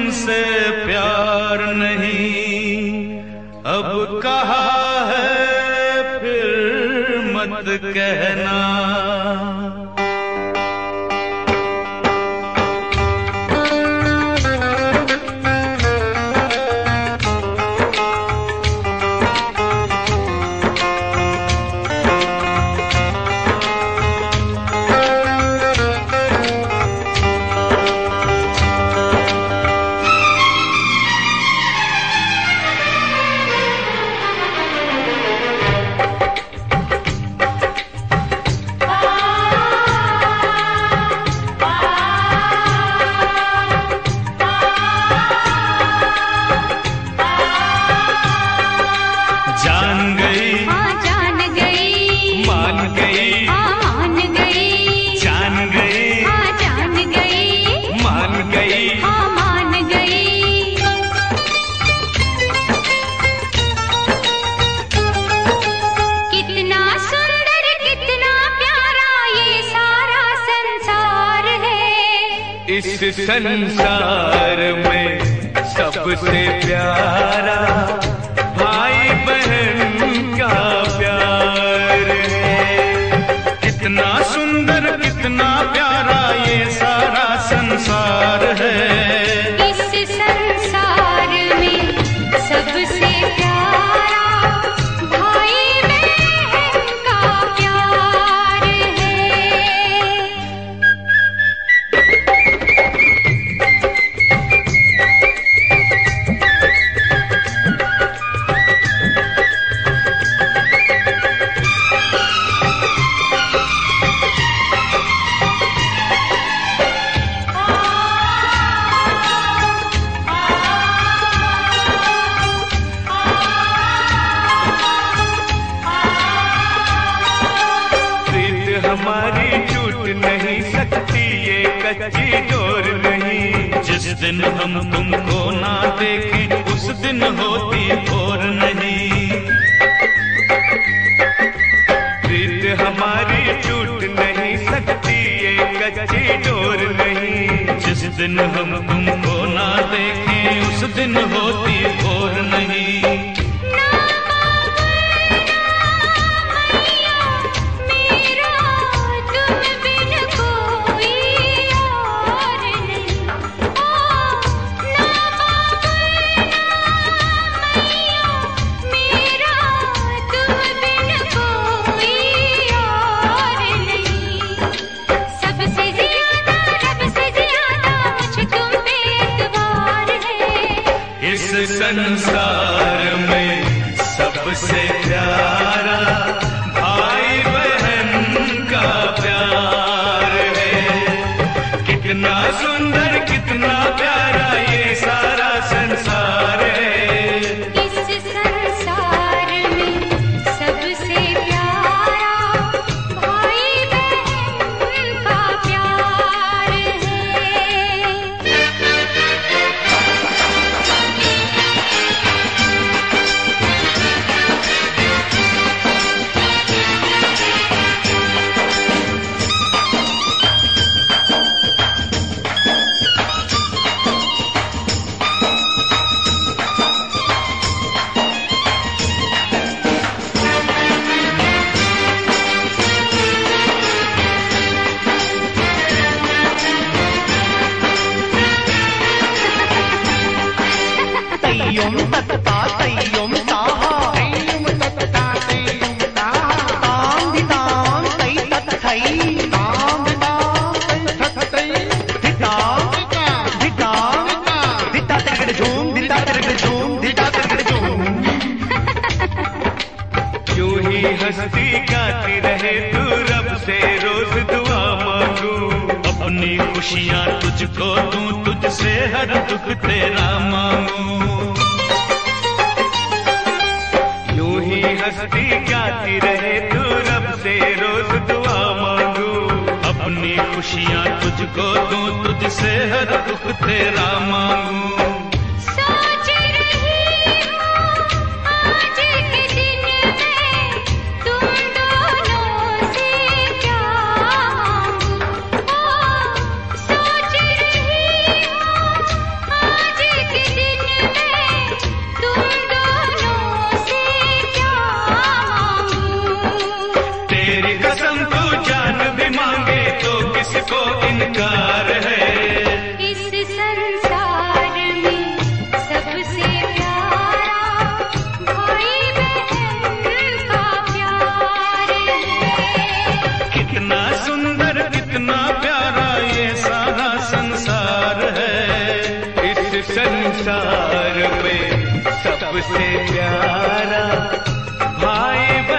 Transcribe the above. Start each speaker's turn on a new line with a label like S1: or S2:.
S1: तुमसे प्यार नहीं, अब कहा है फिर मत कहना।
S2: इस संसार में सबसे प्यारा भाई बहन का प्यार है। कितना सुंदर कितना प्यारा ये सारा संसार है।
S3: इस संसार में सबसे प्यारा भाई बहन का प्यार है।
S2: हमारी टूट नहीं सकती ये कच्ची डोर नहीं।
S1: जिस दिन हम तुमको ना देखें उस दिन होती और नहीं।
S2: प्रीत हमारी टूट नहीं सकती ये कच्ची डोर नहीं।
S1: जिस दिन हम तुमको ना देखें उस दिन होती और नहीं। इस संसार में सबसे प्यारा भाई बहन का प्यार है। कितना सुंदर कितना प्यारा ये सारा संसार है।
S3: इस संसार में सबसे प्यारा भाई बहन का प्यार है।
S4: तय्युम तत्ता तय्युम ताहा तय्युम तत्ता तय्युम ताहा ताम दिताम तै तत्थै ताम दिताम तै तत्थै दिताम दिताम दिता तिरगड़ झूम दिता तिरगड़ झूम दिता तिरगड़ झूम।
S2: यूं ही हंसती गाती रहे तू रब से रोज दुआ मांगू।
S1: अपनी खुशियाँ तुझको दूं तुझसे हर दुख तेरा मांगू।
S2: यूं ही हंसती गाती रहे तू रब से रोज दुआ मांगू।
S1: अपनी खुशियाँ तुझको दूं तुझसे हर दुख तेरा मांगू।
S3: सोच रही हूँ आज के दिन में तुम दोनों से क्या मांगूं। सोच रही हूँ आज
S2: इनकार है।
S3: इस संसार में सबसे प्यारा भाई बहन का प्यार है।
S2: कितना सुंदर कितना प्यारा ये सारा संसार है। इस संसार में सबसे प्यारा भाई